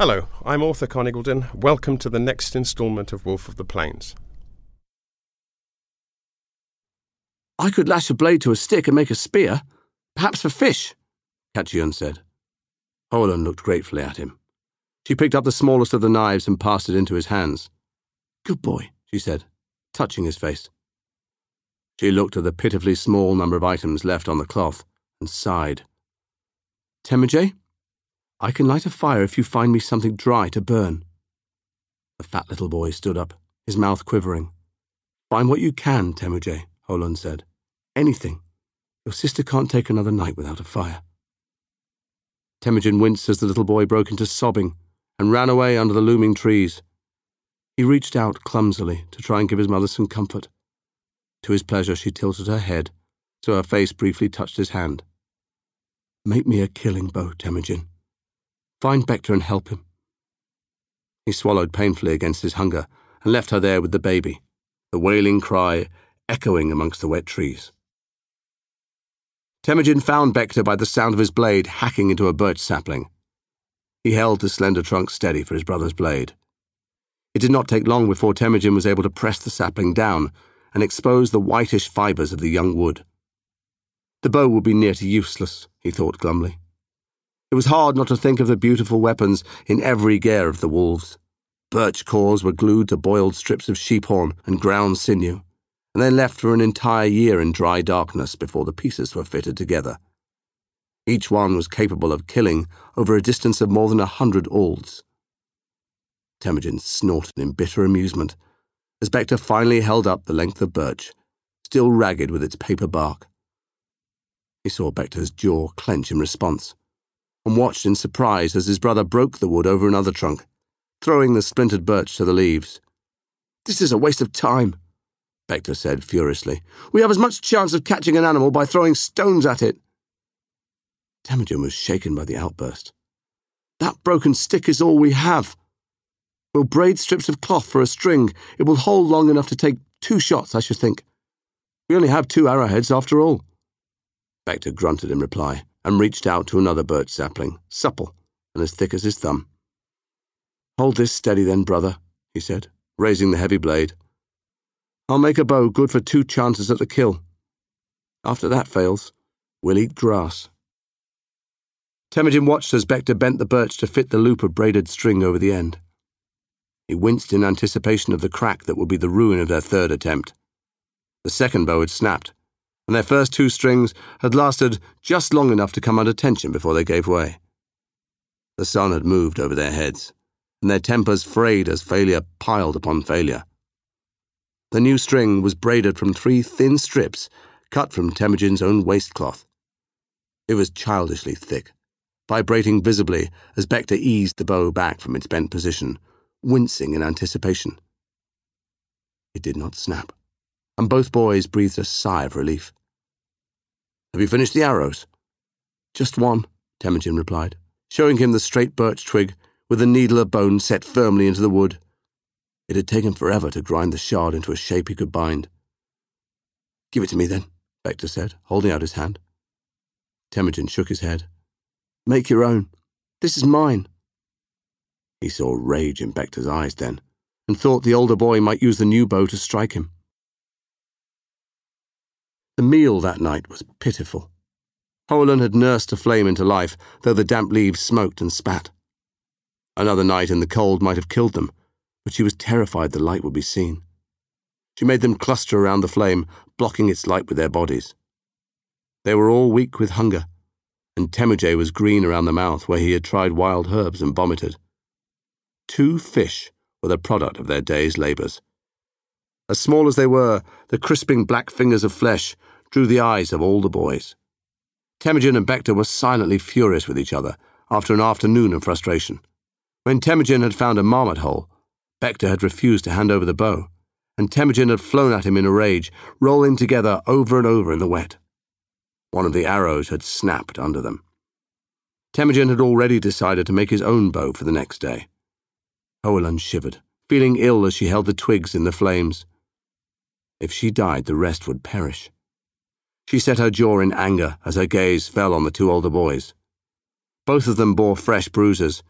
Hello, I'm author Con Eagledon. Welcome to the next instalment of Wolf of the Plains. I could lash a blade to a stick and make a spear, perhaps for fish, Catchion said. Hoelun looked gratefully at him. She picked up the smallest of the knives and passed it into his hands. Good boy, she said, touching his face. She looked at the pitifully small number of items left on the cloth and sighed. Temujin, I can light a fire if you find me something dry to burn. The fat little boy stood up, his mouth quivering. Find what you can, Temujin, Hoelun said. Anything. Your sister can't take another night without a fire. Temujin winced as the little boy broke into sobbing and ran away under the looming trees. He reached out clumsily to try and give his mother some comfort. To his pleasure, she tilted her head, so her face briefly touched his hand. Make me a killing bow, Temujin. Find Bector and help him. He swallowed painfully against his hunger and left her there with the baby, the wailing cry echoing amongst the wet trees. Temujin found Bector by the sound of his blade hacking into a birch sapling. He held the slender trunk steady for his brother's blade. It did not take long before Temujin was able to press the sapling down and expose the whitish fibres of the young wood. The bow would be near to useless, he thought glumly. It was hard not to think of the beautiful weapons in every gear of the wolves. Birch cores were glued to boiled strips of sheep horn and ground sinew, and then left for an entire year in dry darkness before the pieces were fitted together. Each one was capable of killing over a distance of more than 100 alds. Temujin snorted in bitter amusement as Bector finally held up the length of birch, still ragged with its paper bark. He saw Bector's jaw clench in response, and watched in surprise as his brother broke the wood over another trunk, throwing the splintered birch to the leaves. This is a waste of time, Bector said furiously. We have as much chance of catching an animal by throwing stones at it. Temujin was shaken by the outburst. That broken stick is all we have. We'll braid strips of cloth for a string. It will hold long enough to take 2 shots, I should think. We only have 2 arrowheads after all. Bector grunted in reply and reached out to another birch sapling, supple and as thick as his thumb. Hold this steady then, brother, he said, raising the heavy blade. I'll make a bow good for 2 chances at the kill. After that fails, we'll eat grass. Temujin watched as Bector bent the birch to fit the loop of braided string over the end. He winced in anticipation of the crack that would be the ruin of their third attempt. The second bow had snapped, and their first 2 strings had lasted just long enough to come under tension before they gave way. The sun had moved over their heads, and their tempers frayed as failure piled upon failure. The new string was braided from 3 thin strips cut from Temujin's own waistcloth. It was childishly thick, vibrating visibly as Bector eased the bow back from its bent position, wincing in anticipation. It did not snap, and both boys breathed a sigh of relief. Have you finished the arrows? Just one, Temujin replied, showing him the straight birch twig with the needle of bone set firmly into the wood. It had taken forever to grind the shard into a shape he could bind. Give it to me then, Bector said, holding out his hand. Temujin shook his head. Make your own. This is mine. He saw rage in Bector's eyes then, and thought the older boy might use the new bow to strike him. The meal that night was pitiful. Hoelun had nursed a flame into life, though the damp leaves smoked and spat. Another night in the cold might have killed them, but she was terrified the light would be seen. She made them cluster around the flame, blocking its light with their bodies. They were all weak with hunger, and Temujin was green around the mouth where he had tried wild herbs and vomited. 2 fish were the product of their day's labours. As small as they were, the crisping black fingers of flesh drew the eyes of all the boys. Temujin and Bector were silently furious with each other after an afternoon of frustration. When Temujin had found a marmot hole, Bector had refused to hand over the bow, and Temujin had flown at him in a rage, rolling together over and over in the wet. One of the arrows had snapped under them. Temujin had already decided to make his own bow for the next day. Hoelun shivered, feeling ill as she held the twigs in the flames. If she died, the rest would perish. She set her jaw in anger as her gaze fell on the 2 older boys. Both of them bore fresh bruises,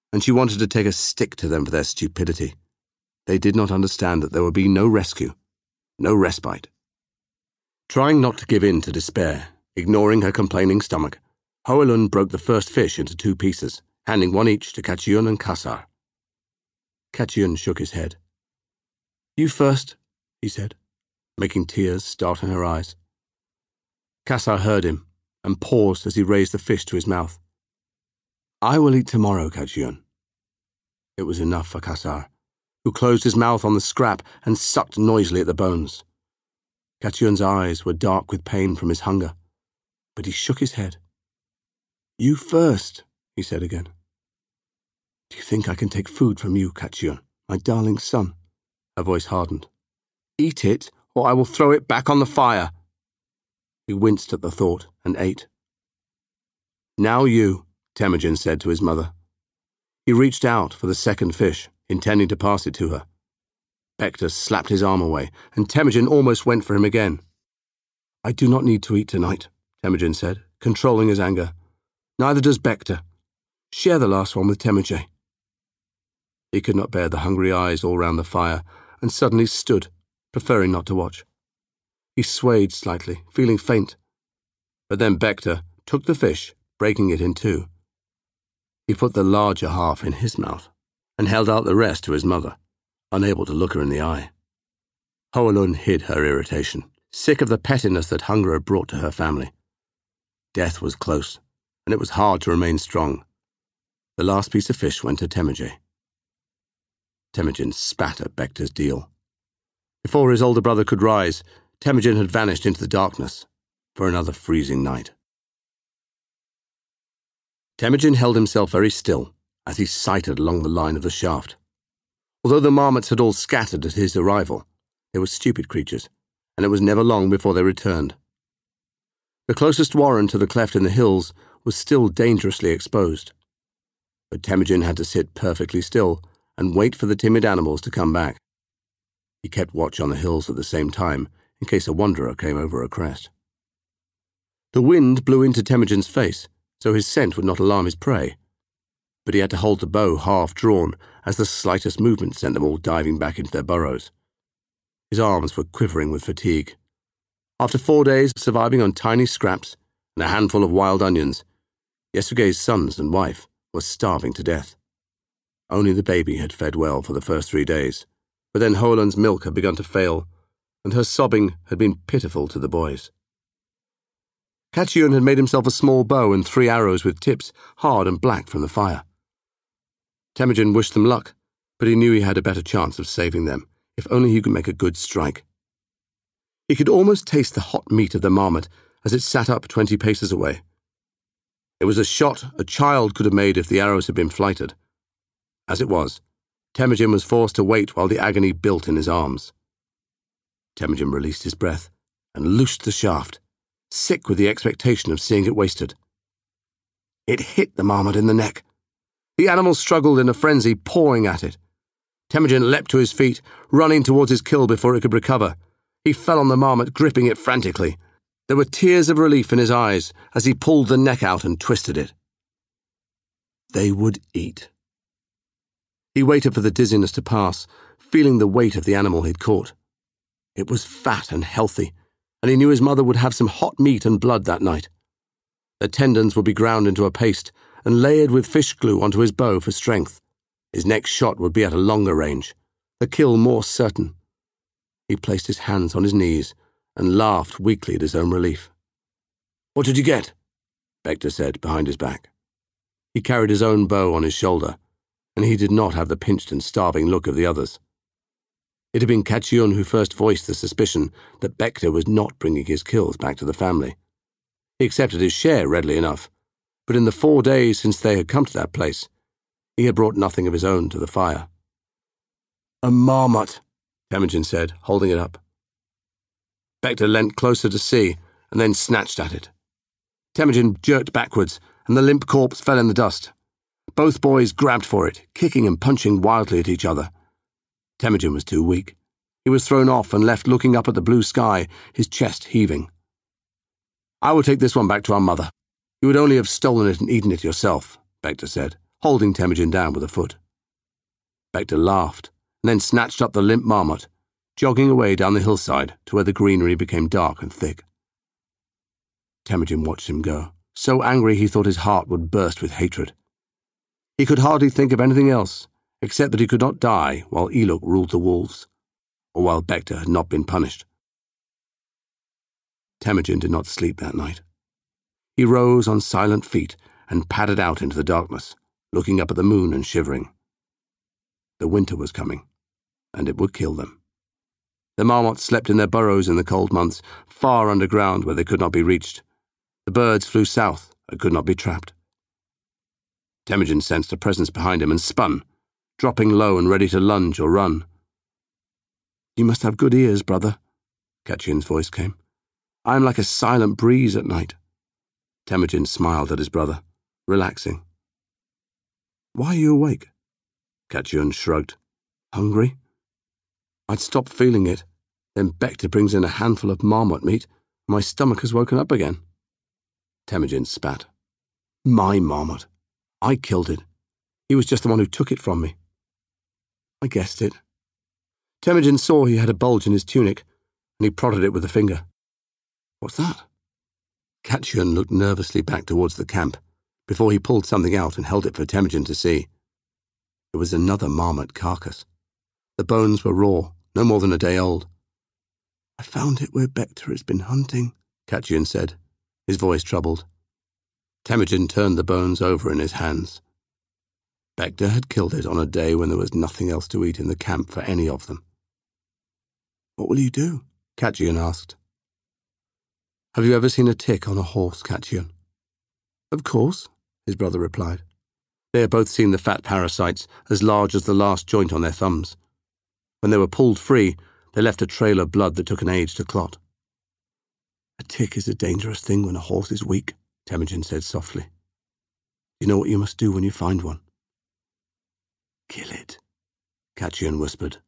and she wanted to take a stick to them for their stupidity. They did not understand that there would be no rescue, no respite. Trying not to give in to despair, ignoring her complaining stomach, Hoelun broke the first fish into 2 pieces, handing one each to Katyun and Kassar. Katyun shook his head. "You first," he said, making tears start in her eyes. Kassar heard him and paused as he raised the fish to his mouth. "I will eat tomorrow, Katyun." It was enough for Kassar, who closed his mouth on the scrap and sucked noisily at the bones. Katyun's eyes were dark with pain from his hunger, but he shook his head. "You first," he said again. "Do you think I can take food from you, Katyun, my darling son?" Her voice hardened. "Eat it, or I will throw it back on the fire." He winced at the thought and ate. "Now you," Temujin said to his mother. He reached out for the second fish, intending to pass it to her. Bekta slapped his arm away, and Temujin almost went for him again. "I do not need to eat tonight," Temujin said, controlling his anger. "Neither does Bekta. Share the last one with Temujin." He could not bear the hungry eyes all round the fire, and suddenly stood, preferring not to watch. He swayed slightly, feeling faint. But then Bekta took the fish, breaking it in 2. He put the larger half in his mouth, and held out the rest to his mother, unable to look her in the eye. Hoelun hid her irritation, sick of the pettiness that hunger had brought to her family. Death was close, and it was hard to remain strong. The last piece of fish went to Temujin. Temujin spat at Bekta's deal. Before his older brother could rise, Temujin had vanished into the darkness for another freezing night. Temujin held himself very still as he sighted along the line of the shaft. Although the marmots had all scattered at his arrival, they were stupid creatures, and it was never long before they returned. The closest warren to the cleft in the hills was still dangerously exposed, but Temujin had to sit perfectly still and wait for the timid animals to come back. He kept watch on the hills at the same time, in case a wanderer came over a crest. The wind blew into Temujin's face, so his scent would not alarm his prey, but he had to hold the bow half drawn as the slightest movement sent them all diving back into their burrows. His arms were quivering with fatigue. After 4 days of surviving on tiny scraps and a handful of wild onions, Yasuge's sons and wife were starving to death. Only the baby had fed well for the first 3 days, but then Hoelun's milk had begun to fail, and her sobbing had been pitiful to the boys. Katyun had made himself a small bow and 3 arrows with tips hard and black from the fire. Temujin wished them luck, but he knew he had a better chance of saving them, if only he could make a good strike. He could almost taste the hot meat of the marmot as it sat up 20 paces away. It was a shot a child could have made if the arrows had been flighted. As it was, Temujin was forced to wait while the agony built in his arms. Temujin released his breath and loosed the shaft, sick with the expectation of seeing it wasted. It hit the marmot in the neck. The animal struggled in a frenzy, pawing at it. Temujin leapt to his feet, running towards his kill before it could recover. He fell on the marmot, gripping it frantically. There were tears of relief in his eyes as he pulled the neck out and twisted it. They would eat. He waited for the dizziness to pass, feeling the weight of the animal he'd caught. It was fat and healthy, and he knew his mother would have some hot meat and blood that night. The tendons would be ground into a paste and layered with fish glue onto his bow for strength. His next shot would be at a longer range, the kill more certain. He placed his hands on his knees and laughed weakly at his own relief. "What did you get?" Bekta said behind his back. He carried his own bow on his shoulder, and he did not have the pinched and starving look of the others. It had been Katyun who first voiced the suspicion that Bekta was not bringing his kills back to the family. He accepted his share readily enough, but in the 4 days since they had come to that place, he had brought nothing of his own to the fire. "A marmot," Temujin said, holding it up. Bekta leant closer to see, and then snatched at it. Temujin jerked backwards, and the limp corpse fell in the dust. Both boys grabbed for it, kicking and punching wildly at each other. Temujin was too weak. He was thrown off and left looking up at the blue sky, his chest heaving. "I will take this one back to our mother. You would only have stolen it and eaten it yourself," Bekta said, holding Temujin down with a foot. Bector laughed and then snatched up the limp marmot, jogging away down the hillside to where the greenery became dark and thick. Temujin watched him go, so angry he thought his heart would burst with hatred. He could hardly think of anything else, except that he could not die while Eluk ruled the wolves, or while Bector had not been punished. Temujin did not sleep that night. He rose on silent feet and padded out into the darkness, looking up at the moon and shivering. The winter was coming, and it would kill them. The marmots slept in their burrows in the cold months, far underground where they could not be reached. The birds flew south and could not be trapped. Temujin sensed a presence behind him and spun, dropping low and ready to lunge or run. "You must have good ears, brother," Kachiyun's voice came. "I am like a silent breeze at night." Temujin smiled at his brother, relaxing. "Why are you awake?" Kachiyun shrugged. "Hungry?" "I'd stopped feeling it. Then Bector brings in a handful of marmot meat, and my stomach has woken up again." Temujin spat. "My marmot. I killed it. He was just the one who took it from me." "I guessed it." Temujin saw he had a bulge in his tunic, and he prodded it with a finger. "What's that?" Kachiyun looked nervously back towards the camp, before he pulled something out and held it for Temujin to see. It was another marmot carcass. The bones were raw, no more than a day old. "I found it where Bector has been hunting," Kachiyun said, his voice troubled. Temujin turned the bones over in his hands. Bector had killed it on a day when there was nothing else to eat in the camp for any of them. "What will you do?" Kachiyun asked. "Have you ever seen a tick on a horse, Kachiyun?" "Of course," his brother replied. They had both seen the fat parasites as large as the last joint on their thumbs. When they were pulled free, they left a trail of blood that took an age to clot. "A tick is a dangerous thing when a horse is weak," Temujin said softly. "You know what you must do when you find one?" "Kill it," Kachiyun whispered.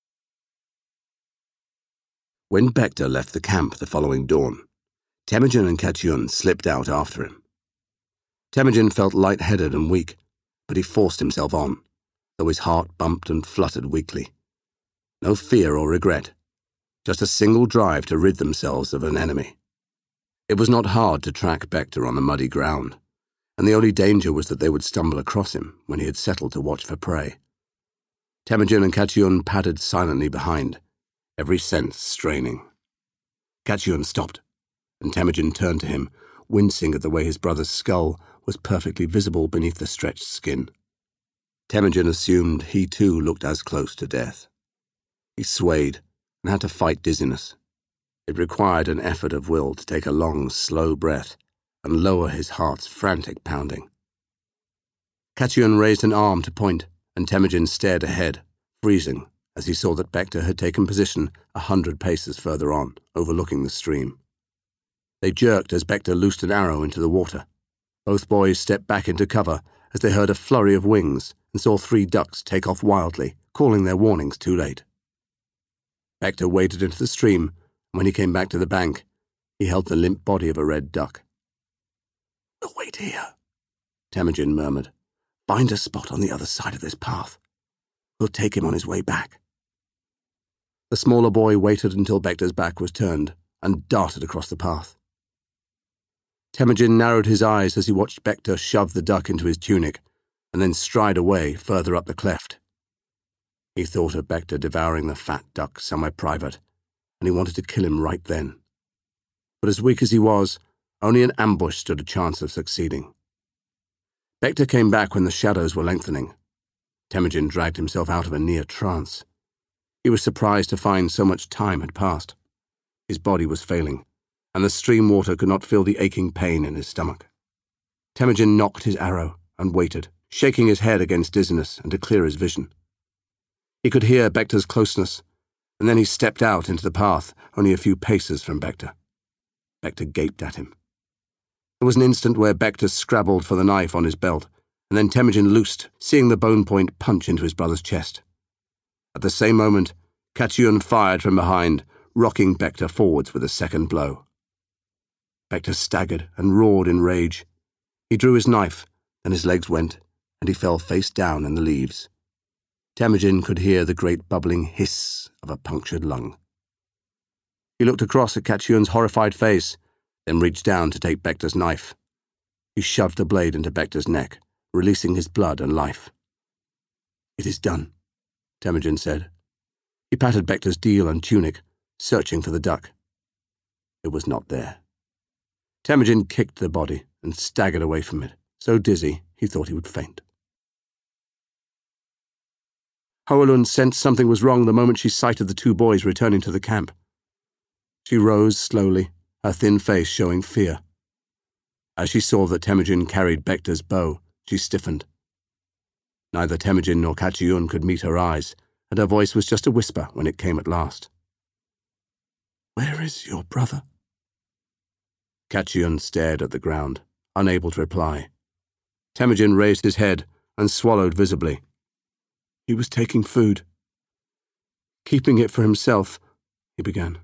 When Bector left the camp the following dawn, Temujin and Kachiyun slipped out after him. Temujin felt light-headed and weak, but he forced himself on, though his heart bumped and fluttered weakly. No fear or regret, just a single drive to rid themselves of an enemy. It was not hard to track Bector on the muddy ground, and the only danger was that they would stumble across him when he had settled to watch for prey. Temujin and Kachiyun padded silently behind, every sense straining. Kachiyun stopped, and Temujin turned to him, wincing at the way his brother's skull was perfectly visible beneath the stretched skin. Temujin assumed he too looked as close to death. He swayed and had to fight dizziness. It required an effort of will to take a long, slow breath and lower his heart's frantic pounding. Kachiyun raised an arm to point, and Temujin stared ahead, freezing, as he saw that Bector had taken position 100 paces further on, overlooking the stream. They jerked as Bector loosed an arrow into the water. Both boys stepped back into cover as they heard a flurry of wings and saw 3 ducks take off wildly, calling their warnings too late. Bector waded into the stream, and when he came back to the bank, he held the limp body of a red duck. "We'll wait here," Temujin murmured. "Find a spot on the other side of this path. We'll take him on his way back." The smaller boy waited until Bector's back was turned and darted across the path. Temujin narrowed his eyes as he watched Bector shove the duck into his tunic and then stride away further up the cleft. He thought of Bector devouring the fat duck somewhere private, and he wanted to kill him right then. But as weak as he was, only an ambush stood a chance of succeeding. Bector came back when the shadows were lengthening. Temujin dragged himself out of a near trance. He was surprised to find so much time had passed. His body was failing, and the stream water could not feel the aching pain in his stomach. Temujin knocked his arrow and waited, shaking his head against dizziness and to clear his vision. He could hear Bector's closeness, and then he stepped out into the path only a few paces from Bector. Bector gaped at him. There was an instant where Bector scrabbled for the knife on his belt, and then Temujin loosed, seeing the bone point punch into his brother's chest. At the same moment, Kachiyun fired from behind, rocking Bector forwards with a second blow. Bector staggered and roared in rage. He drew his knife, then his legs went, and he fell face down in the leaves. Temujin could hear the great bubbling hiss of a punctured lung. He looked across at Kachiyun's horrified face, then reached down to take Bekta's knife. He shoved the blade into Bekta's neck, releasing his blood and life. "It is done," Temujin said. He patted Bekta's deal and tunic, searching for the duck. It was not there. Temujin kicked the body and staggered away from it, so dizzy he thought he would faint. Hoelun sensed something was wrong the moment she sighted the two boys returning to the camp. She rose slowly, her thin face showing fear. As she saw that Temujin carried Bekta's bow, she stiffened. Neither Temujin nor Kachiyun could meet her eyes, and her voice was just a whisper when it came at last. "Where is your brother?" Kachiyun stared at the ground, unable to reply. Temujin raised his head and swallowed visibly. "He was taking food. Keeping it for himself," he began.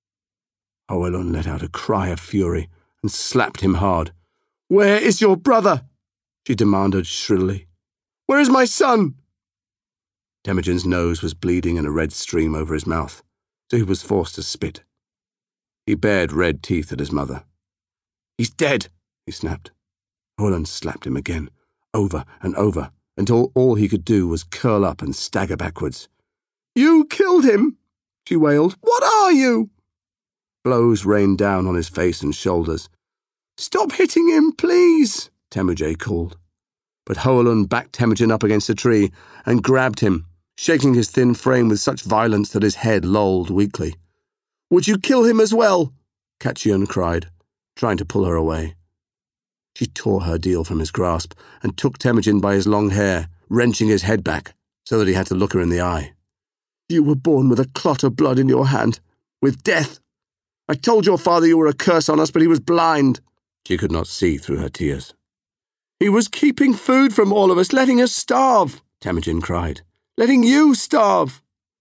Hoelun let out a cry of fury and slapped him hard. "Where is your brother?" she demanded shrilly. "Where is my son?" Temujin's nose was bleeding and a red stream over his mouth, so he was forced to spit. He bared red teeth at his mother. "He's dead," he snapped. Hoelun slapped him again, over and over, until all he could do was curl up and stagger backwards. "You killed him," she wailed. "What are you?" Blows rained down on his face and shoulders. "Stop hitting him, please," Temujin called. But Hoelun backed Temujin up against a tree and grabbed him, shaking his thin frame with such violence that his head lolled weakly. "Would you kill him as well?" Kachiyun cried, trying to pull her away. She tore her deal from his grasp and took Temujin by his long hair, wrenching his head back so that he had to look her in the eye. "You were born with a clot of blood in your hand, with death. I told your father you were a curse on us, but he was blind." She could not see through her tears. "He was keeping food from all of us, letting us starve," Temujin cried. "Letting you starve."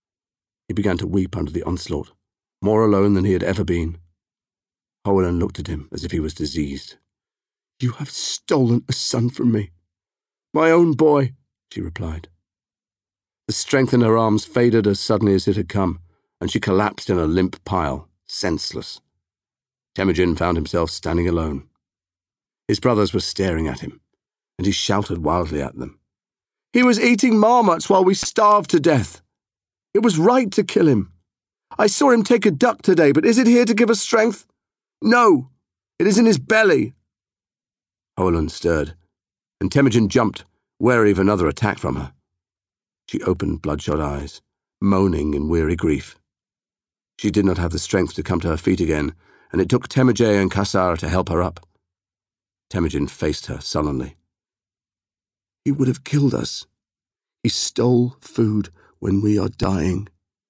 He began to weep under the onslaught, more alone than he had ever been. Hoelun looked at him as if he was diseased. "You have stolen a son from me." "My own boy," she replied. The strength in her arms faded as suddenly as it had come, and she collapsed in a limp pile, senseless. Temujin found himself standing alone. His brothers were staring at him, and he shouted wildly at them. "He was eating marmots while we starved to death. It was right to kill him. I saw him take a duck today, but is it here to give us strength? No, it is in his belly." Hoelun stirred, and Temujin jumped, wary of another attack from her. She opened bloodshot eyes, moaning in weary grief. She did not have the strength to come to her feet again, and it took Temujin and Kasar to help her up. Temujin faced her sullenly. "He would have killed us. He stole food when we are dying."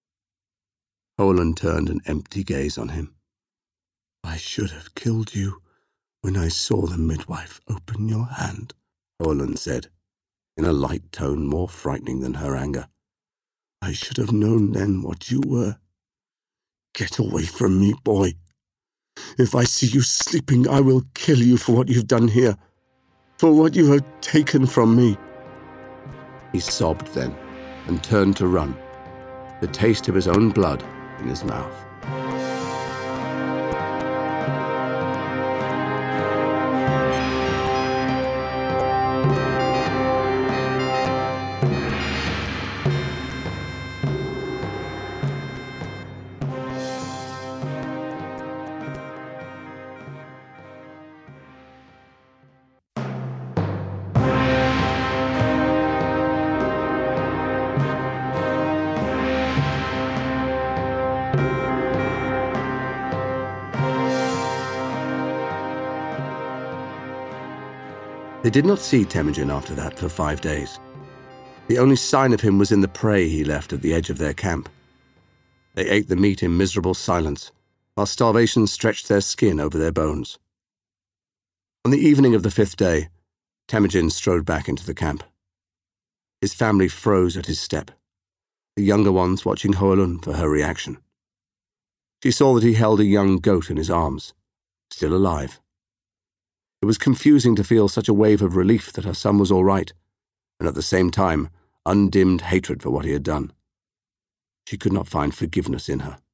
Hoelun turned an empty gaze on him. "I should have killed you when I saw the midwife open your hand," Hoelun said, in a light tone more frightening than her anger. "I should have known then what you were. Get away from me, boy. If I see you sleeping, I will kill you for what you've done here, for what you have taken from me." He sobbed then and turned to run, the taste of his own blood in his mouth. They did not see Temujin after that for 5 days. The only sign of him was in the prey he left at the edge of their camp. They ate the meat in miserable silence, while starvation stretched their skin over their bones. On the evening of the 5th day, Temujin strode back into the camp. His family froze at his step, the younger ones watching Hoelun for her reaction. She saw that he held a young goat in his arms, still alive. It was confusing to feel such a wave of relief that her son was all right, and at the same time undimmed hatred for what he had done. She could not find forgiveness in her.